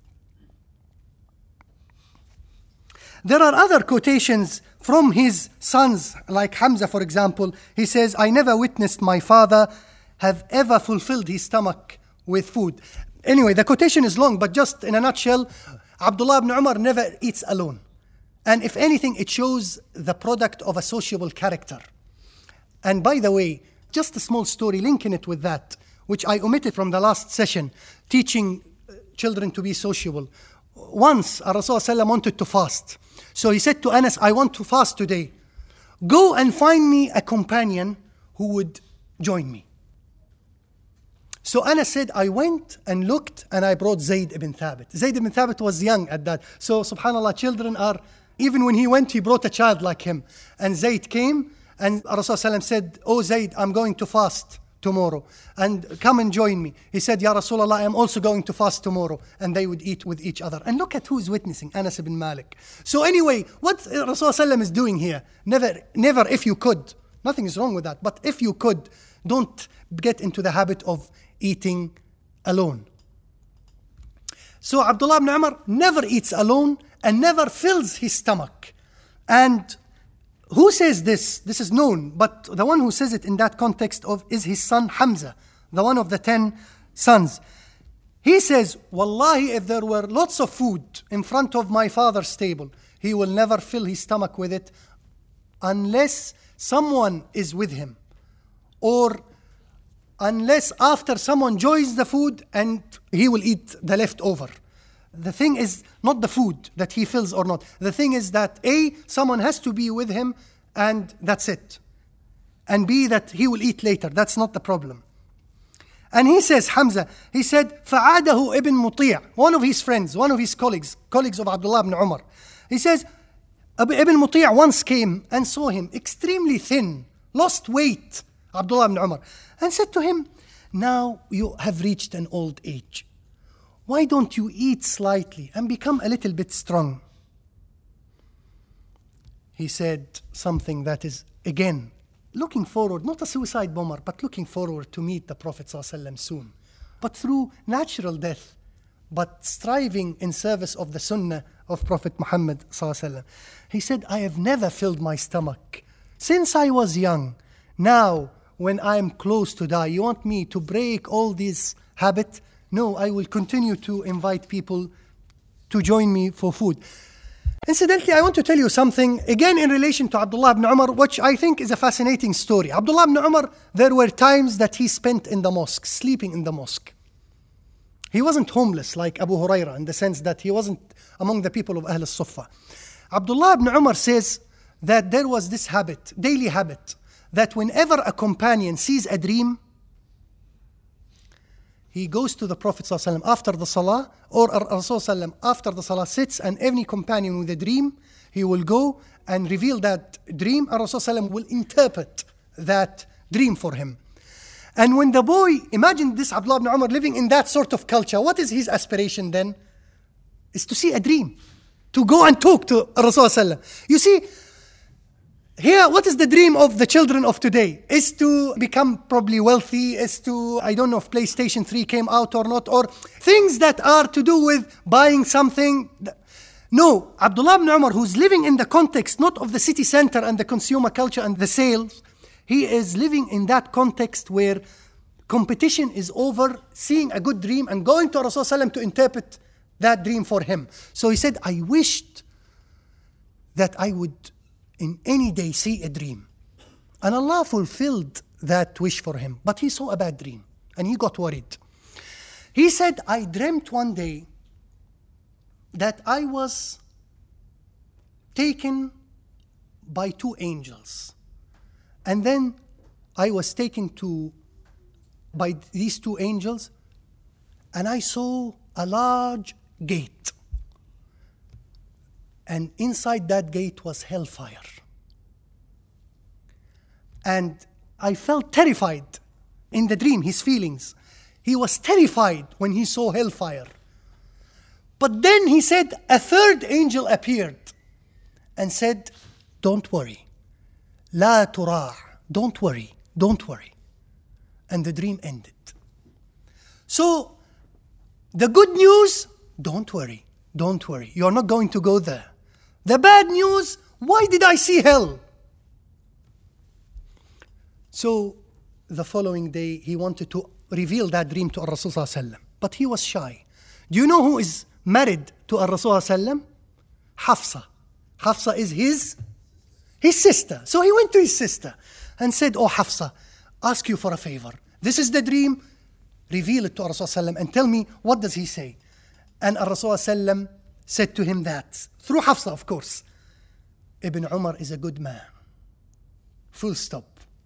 Speaker 1: There are other quotations from his sons, like Hamza, for example. He says, I never witnessed my father have ever fulfilled his stomach with food. Anyway, the quotation is long, but just in a nutshell, Abdullah ibn Umar never eats alone. And if anything, it shows the product of a sociable character. And by the way, just a small story linking it with that, which I omitted from the last session, teaching children to be sociable. Once, Rasulullah wanted to fast. So he said to Anas, I want to fast today. Go and find me a companion who would join me. So Anas said, I went and looked and I brought Zayd ibn Thabit. Zayd ibn Thabit was young at that. So subhanAllah, children are, even when he went, he brought a child like him. And Zayd came and Rasulullah said, oh Zayd, I'm going to fast tomorrow and come and join me. He said, Ya Rasulullah, I am also going to fast tomorrow. And they would eat with each other. And look at who is witnessing, Anas ibn Malik. So anyway, what Rasulullah is doing here, never if you could, nothing is wrong with that, but if you could, don't get into the habit of eating alone. So Abdullah ibn Umar never eats alone and never fills his stomach. And who says this? This is known, but the one who says it in that context is his son Hamza, the one of the 10 sons. He says, Wallahi, if there were lots of food in front of my father's table, he will never fill his stomach with it unless someone is with him, or unless after someone joins the food and he will eat the leftover. The thing is not the food that he fills or not. The thing is that A, someone has to be with him and that's it. And B, that he will eat later. That's not the problem. And he says, Hamza, he said, فَعَادَهُ ibn Muti', one of his friends, one of his colleagues of Abdullah ibn Umar. He says, Ibn Muti' once came and saw him extremely thin, lost weight, Abdullah ibn Umar, and said to him, now you have reached an old age. Why don't you eat slightly and become a little bit strong? He said something that is, again, looking forward, not a suicide bomber, but looking forward to meet the Prophet ﷺ soon. but through natural death, but striving in service of the sunnah of Prophet Muhammad sallallahu alaihi wasallam. He said, I have never filled my stomach since I was young. Now, when I am close to die, you want me to break all these habits? No, I will continue to invite people to join me for food. Incidentally, I want to tell you something, again in relation to Abdullah ibn Umar, which I think is a fascinating story. Abdullah ibn Umar, there were times that he spent in the mosque, sleeping in the mosque. He wasn't homeless like Abu Huraira in the sense that he wasn't among the people of Ahl al-Suffah. Abdullah ibn Umar says that there was this habit, daily habit, that whenever a companion sees a dream, he goes to the Prophet ﷺ after the Salah, or Rasul ﷺ after the Salah sits, and any companion with a dream, he will go and reveal that dream, and Rasul ﷺ will interpret that dream for him. And when the boy, imagine this Abdullah ibn Umar living in that sort of culture, what is his aspiration then? Is to see a dream, to go and talk to Rasul ﷺ. You see, here, what is the dream of the children of today? Is to become probably wealthy, is to, I don't know if PlayStation 3 came out or not, or things that are to do with buying something. No, Abdullah ibn Umar, who's living in the context not of the city center and the consumer culture and the sales, he is living in that context where competition is over, seeing a good dream and going to Rasul ﷺ to interpret that dream for him. So he said, I wished that I would in any day see a dream. And Allah fulfilled that wish for him. But he saw a bad dream and he got worried. He said, I dreamt one day that I was taken by two angels. And then I was taken by these two angels, and I saw a large gate. And inside that gate was hellfire. And I felt terrified in the dream, his feelings. He was terrified when he saw hellfire. But then he said, a third angel appeared and said, don't worry. La tura'a. Don't worry. Don't worry. And the dream ended. So, the good news, don't worry. Don't worry. You're not going to go there. The bad news, why did I see hell? So the following day, he wanted to reveal that dream to Rasul ﷺ, but he was shy. Do you know who is married to Rasul ﷺ? Hafsa. Hafsa is his sister. So he went to his sister and said, oh Hafsa, ask you for a favor. This is the dream. Reveal it to Rasul ﷺ and tell me, what does he say? And Rasul ﷺ said to him that, through Hafsa of course, Ibn Umar is a good man. Full stop.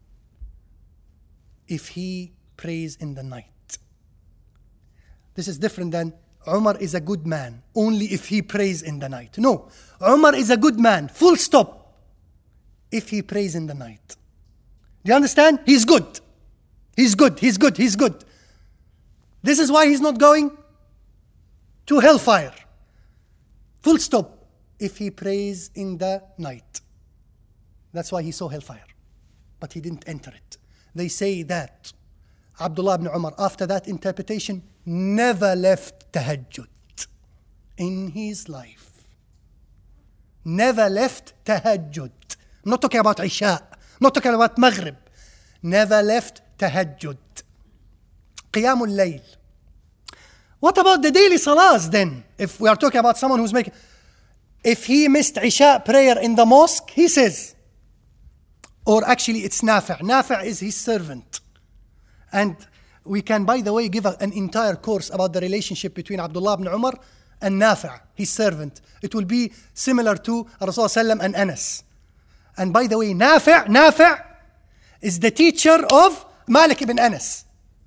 Speaker 1: If he prays in the night. This is different than Umar is a good man, only if he prays in the night. No, Umar is a good man, full stop, if he prays in the night. Do you understand? He's good. He's good, he's good, he's good. This is why he's not going to hellfire. Full stop, if he prays in the night. That's why he saw hellfire. But he didn't enter it. They say that Abdullah ibn Umar, after that interpretation, never left tahajjud in his life. Never left tahajjud. I'm not talking about Isha. I'm not talking about Maghrib. Never left tahajjud. Qiyamul Layl. What about the daily salahs then? If we are talking about someone who's making... If he missed Isha prayer in the mosque, he says... Or actually it's Nafi'. Nafi' is his servant. And we can, by the way, give an entire course about the relationship between Abdullah ibn Umar and Nafi', his servant. It will be similar to Rasulullah and Anas. And by the way, Nafi' is the teacher of Malik ibn Anas.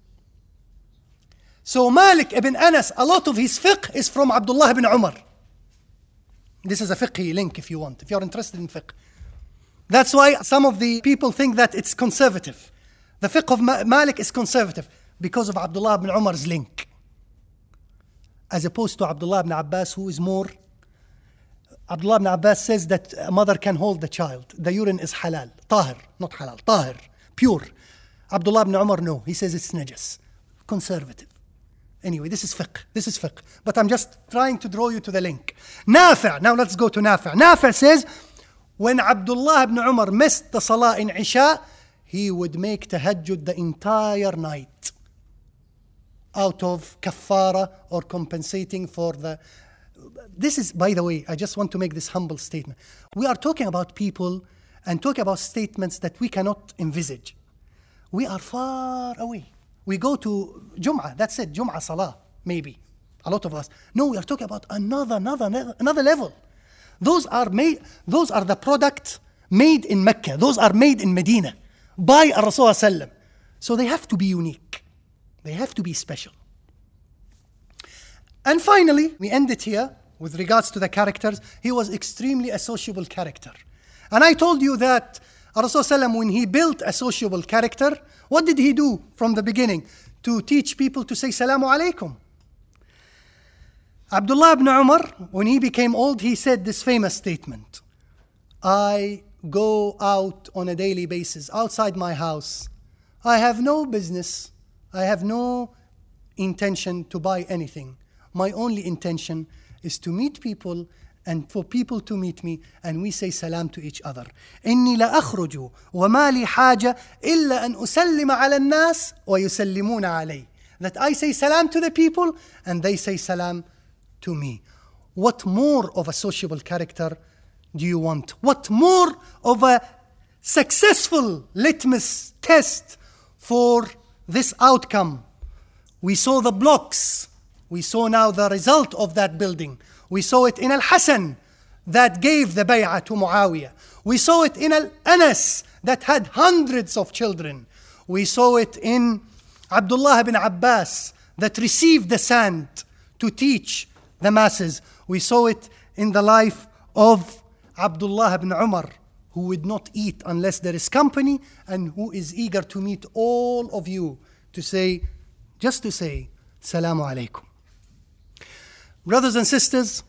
Speaker 1: So Malik ibn Anas, a lot of his fiqh is from Abdullah ibn Umar. This is a fiqhi link if you want, if you're interested in fiqh. That's why some of the people think that it's conservative. The fiqh of Malik is conservative because of Abdullah ibn Umar's link. As opposed to Abdullah ibn Abbas, who is more... Abdullah ibn Abbas says that a mother can hold the child. The urine is halal. Tahir, not halal. Tahir, pure. Abdullah ibn Umar, no. He says it's najas. Conservative. Anyway, this is fiqh. But I'm just trying to draw you to the link. Nafi', now let's go to Nafi'. Nafi' says, when Abdullah ibn Umar missed the salah in Isha, he would make tahajjud the entire night out of kaffara or compensating for the... This is, by the way, I just want to make this humble statement. We are talking about people and talking about statements that we cannot envisage. We are far away. We go to Jum'ah, that's it, Jum'ah Salah, maybe. A lot of us. No, we are talking about another level. Those are the product made in Mecca. Those are made in Medina by Rasulullah sallam. So they have to be unique. They have to be special. And finally, we end it here with regards to the characters. He was extremely a sociable character. And I told you that Rasulullah when he built a sociable character, what did he do from the beginning? To teach people to say Salamu Alaikum. Abdullah ibn Umar, when he became old, he said this famous statement. I go out on a daily basis outside my house. I have no business. I have no intention to buy anything. My only intention is to meet people and for people to meet me, and we say salam to each other. إني لا أخرج وما لي حاجة إلا أن أسلم على الناس ويسلمون علي. That I say salam to the people and they say salam to me. What more of a sociable character do you want? What more of a successful litmus test for this outcome? We saw the blocks. We saw now the result of that building. We saw it in Al-Hasan that gave the bay'ah to Muawiyah. We saw it in Al-Anas that had hundreds of children. We saw it in Abdullah ibn Abbas that received the sand to teach the masses. We saw it in the life of Abdullah ibn Umar, who would not eat unless there is company and who is eager to meet all of you to say, just to say, Salamu Alaikum. Brothers and sisters,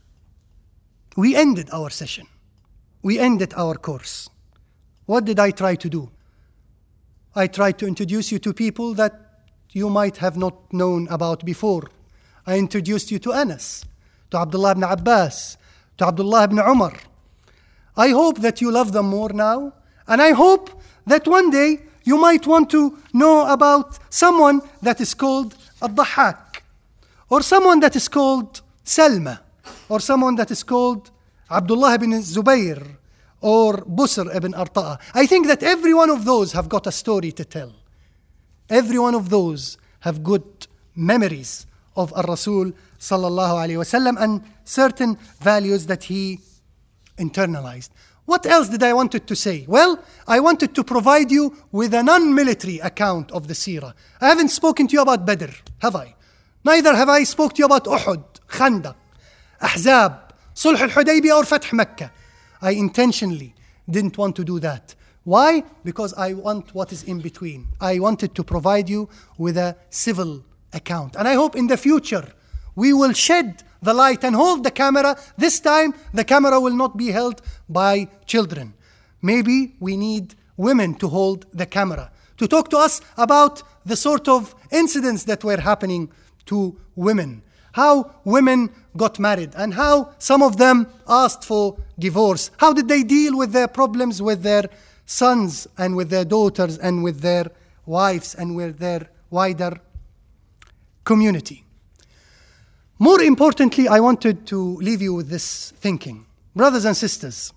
Speaker 1: we ended our session. We ended our course. What did I try to do? I tried to introduce you to people that you might have not known about before. I introduced you to Anas, to Abdullah ibn Abbas, to Abdullah ibn Umar. I hope that you love them more now, and I hope that one day you might want to know about someone that is called Ad-Dahhak, or someone that is called Salma, or someone that is called Abdullah ibn Zubayr, or Busr ibn Arta'a. I think that every one of those have got a story to tell. Every one of those have good memories of Ar-Rasul sallallahu alayhi wasallam and certain values that he internalized. What else did I wanted to say? Well, I wanted to provide you with a non-military account of the seerah. I haven't spoken to you about Badr, have I? Neither have I spoken to you about Uhud, Khandaq, Ahzab, Sulh al-Hudaybiyah or Fath Makkah. I intentionally didn't want to do that. Why? Because I want what is in between. I wanted to provide you with a civil account. And I hope in the future we will shed the light and hold the camera. This time the camera will not be held by children. Maybe we need women to hold the camera, to talk to us about the sort of incidents that were happening to women, how women got married and how some of them asked for divorce. How did they deal with their problems with their sons and with their daughters and with their wives and with their wider community. More importantly, I wanted to leave you with this thinking. Brothers and sisters,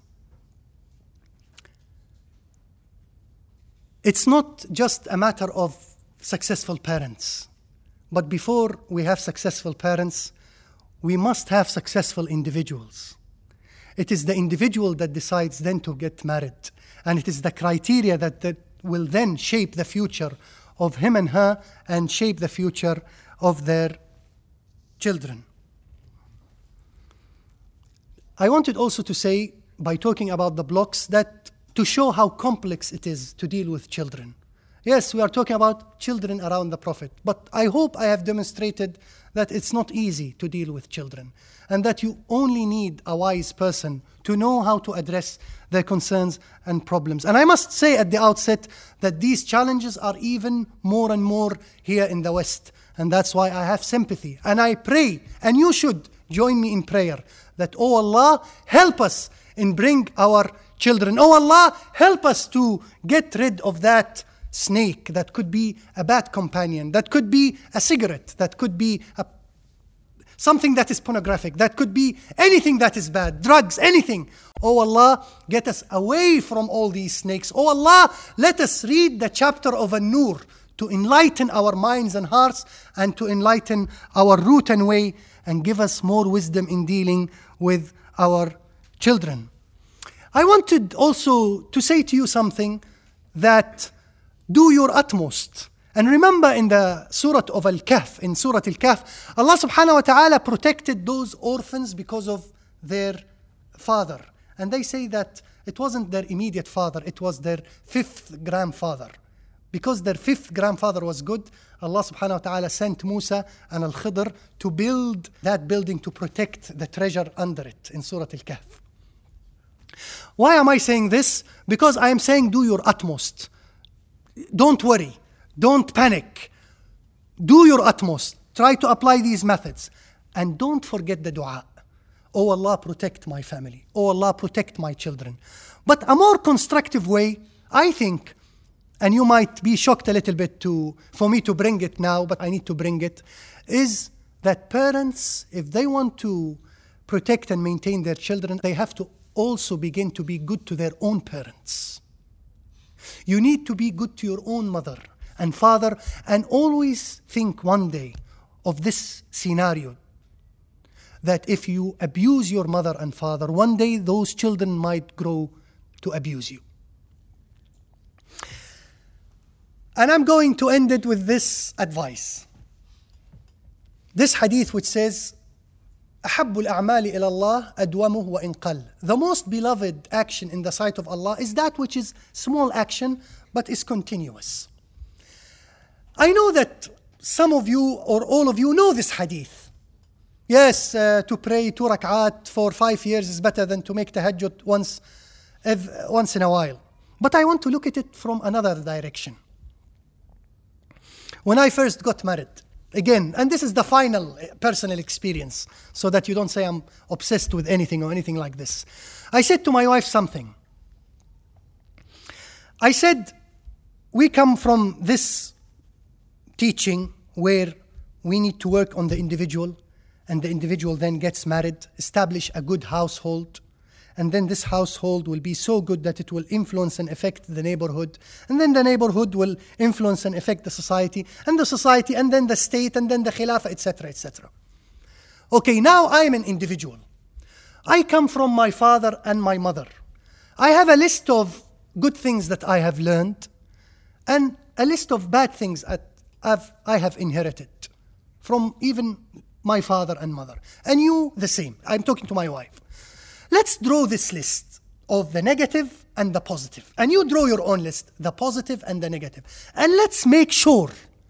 Speaker 1: it's not just a matter of successful parents. But before we have successful parents, we must have successful individuals. It is the individual that decides then to get married. And it is the criteria that will then shape the future of him and her and shape the future of their children. I wanted also to say, by talking about the blocks, that to show how complex it is to deal with children. Yes, we are talking about children around the Prophet, but I hope I have demonstrated that it's not easy to deal with children and that you only need a wise person to know how to address their concerns and problems. And I must say at the outset that these challenges are even more and more here in the West. And that's why I have sympathy. And I pray, and you should join me in prayer, that, oh Allah, help us in bring our children. Oh Allah, help us to get rid of that snake that could be a bad companion, that could be a cigarette, that could be something that is pornographic, that could be anything that is bad, drugs, anything. Oh Allah, get us away from all these snakes. Oh Allah, let us read the chapter of An-Nur to enlighten our minds and hearts and to enlighten our root and way and give us more wisdom in dealing with our children. I wanted also to say to you something, that do your utmost. And remember in the Surah of Al-Kahf, in Surah Al-Kahf, Allah subhanahu wa ta'ala protected those orphans because of their father. And they say that it wasn't their immediate father, it was their fifth grandfather. Because their fifth grandfather was good, Allah subhanahu wa ta'ala sent Musa and Al-Khidr to build that building to protect the treasure under it in Surah Al-Kahf. Why am I saying this? Because I am saying do your utmost. Don't worry. Don't panic. Do your utmost. Try to apply these methods. And don't forget the dua. Oh Allah, protect my family. Oh Allah, protect my children. But a more constructive way, I think, and you might be shocked a little bit for me to bring it now, but I need to bring it, is that parents, if they want to protect and maintain their children, they have to also begin to be good to their own parents. You need to be good to your own mother and father, and always think one day of this scenario, that if you abuse your mother and father, one day those children might grow to abuse you. And I'm going to end it with this advice. This hadith which says, أحب الأعمال إلى الله أدومه وإن قل. The most beloved action in the sight of Allah is that which is small action but is continuous. I know that some of you or all of you know this hadith. Yes, to pray 2 rak'at for 5 years is better than to make tahajjud once in a while. But I want to look at it from another direction. When I first got married, again, and this is the final personal experience, so that you don't say I'm obsessed with anything or anything like this. I said to my wife something. I said, we come from this teaching where we need to work on the individual, and the individual then gets married, establish a good household, and then this household will be so good that it will influence and affect the neighborhood, and then the neighborhood will influence and affect the society, and the society, and then the state, and then the khilafah, etc., etc. Okay, now I am an individual. I come from my father and my mother. I have a list of good things that I have learned, and a list of bad things that I have inherited from even my father and mother. And you, the same. I'm talking to my wife. Let's draw this list of the negative and the positive. And you draw your own list, the positive and the negative. And let's make sure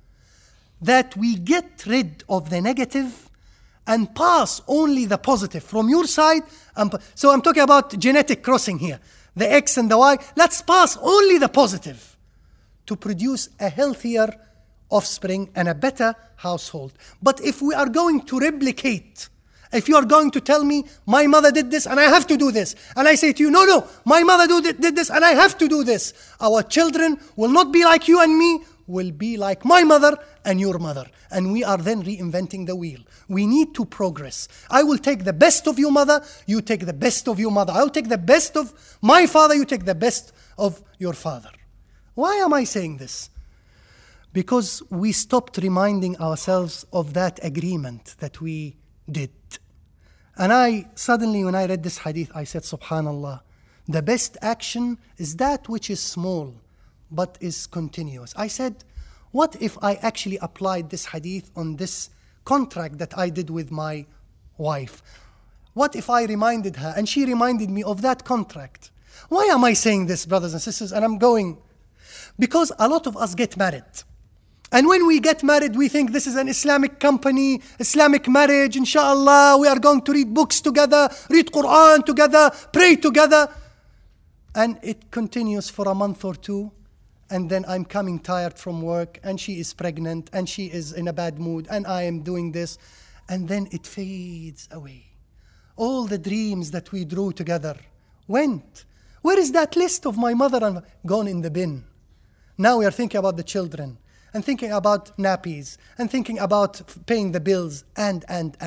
Speaker 1: that we get rid of the negative and pass only the positive from your side. So I'm talking about genetic crossing here. The X and the Y. Let's pass only the positive to produce a healthier offspring and a better household. But if we are going to replicate, if you are going to tell me, my mother did this and I have to do this, and I say to you, no, my mother did this and I have to do this, our children will not be like you and me, will be like my mother and your mother. And we are then reinventing the wheel. We need to progress. I will take the best of your mother, you take the best of your mother. I will take the best of my father, you take the best of your father. Why am I saying this? Because we stopped reminding ourselves of that agreement that we did. And I suddenly, when I read this hadith, I said, Subhanallah, the best action is that which is small, but is continuous. I said, what if I actually applied this hadith on this contract that I did with my wife? What if I reminded her and she reminded me of that contract? Why am I saying this, brothers and sisters? And I'm going, because a lot of us get married. And when we get married, we think this is an Islamic company, Islamic marriage, inshallah, we are going to read books together, read Quran together, pray together. And it continues for a month or two, and then I'm coming tired from work, and she is pregnant, and she is in a bad mood, and I am doing this, and then it fades away. All the dreams that we drew together went. Where is that list of my mother? And gone in the bin. Now we are thinking about the children, and thinking about nappies, and thinking about paying the bills, and.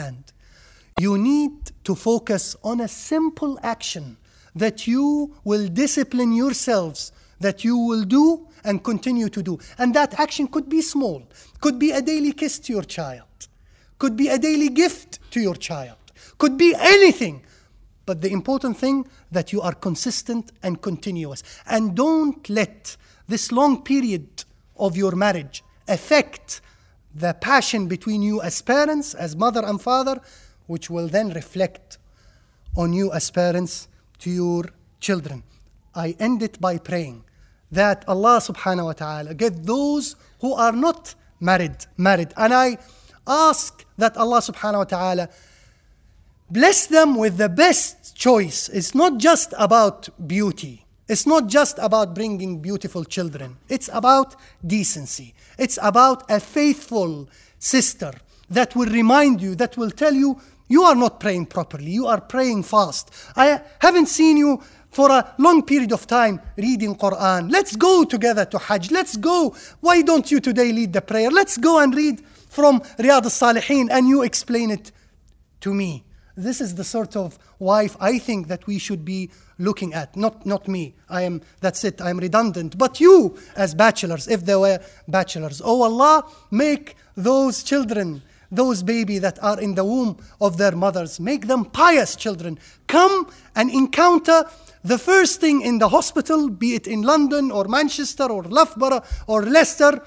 Speaker 1: You need to focus on a simple action that you will discipline yourselves, that you will do and continue to do. And that action could be small, could be a daily kiss to your child, could be a daily gift to your child, could be anything. But the important thing, that you are consistent and continuous. And don't let this long period of your marriage affect the passion between you as parents, as mother and father, which will then reflect on you as parents to your children. I end it by praying that Allah subhanahu wa ta'ala get those who are not married. And I ask that Allah subhanahu wa ta'ala bless them with the best choice. It's not just about beauty. It's not just about bringing beautiful children. It's about decency. It's about a faithful sister that will remind you, that will tell you, you are not praying properly. You are praying fast. I haven't seen you for a long period of time reading Quran. Let's go together to Hajj. Let's go. Why don't you today lead the prayer? Let's go and read from Riyadh al-Salihin and you explain it to me. This is the sort of wife I think that we should be looking at. Not me. That's it. I'm redundant. But you as bachelors, if they were bachelors. Oh Allah, make those children, those babies that are in the womb of their mothers, make them pious children. Come and encounter the first thing in the hospital, be it in London or Manchester or Loughborough or Leicester.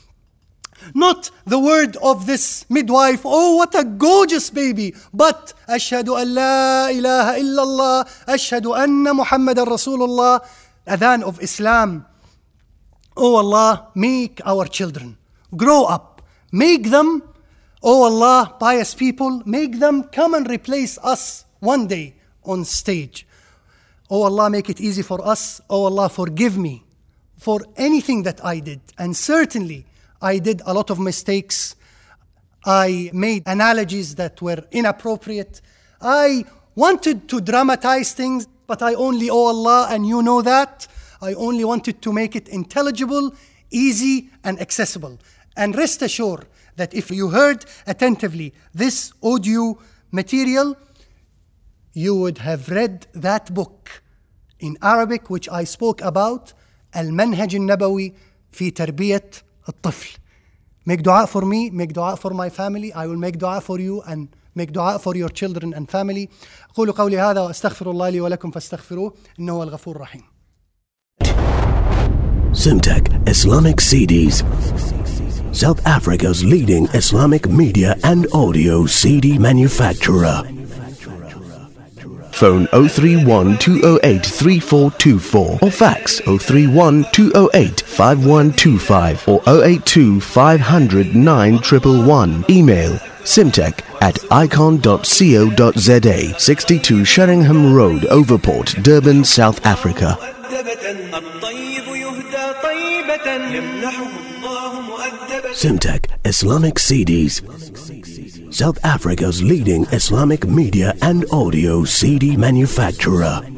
Speaker 1: Not the word of this midwife, oh what a gorgeous baby, but ashhadu an la ilaha illallah, ashhadu anna Muhammadan Rasulullah, adhan of Islam. Oh Allah, make our children grow up, make them, oh Allah, pious people, make them come and replace us one day on stage. Oh Allah, make it easy for us. Oh Allah, forgive me for anything that I did. And certainly, I did a lot of mistakes. I made analogies that were inappropriate. I wanted to dramatize things, but I only, oh Allah, and you know that, I only wanted to make it intelligible, easy, and accessible. And rest assured that if you heard attentively this audio material, you would have read that book in Arabic, which I spoke about, Al-Manhaj al-Nabawi fi Tarbiyat al-Tifl. Make dua for me, make dua for my family. I will make dua for you and make dua for your children and family. أقول قولي هذا وأستغفر الله لي ولكم فاستغفروه إنه هو الغفور الرحيم.
Speaker 2: Simtek Islamic CDs, South Africa's leading Islamic media and audio CD manufacturer. Phone 031 208 3424 or fax 031 208 5125 or 082 500 9111. Email simtek@icon.co.za, 62 Sheringham Road, Overport, Durban, South Africa. Simtek Islamic CDs, South Africa's leading Islamic media and audio CD manufacturer.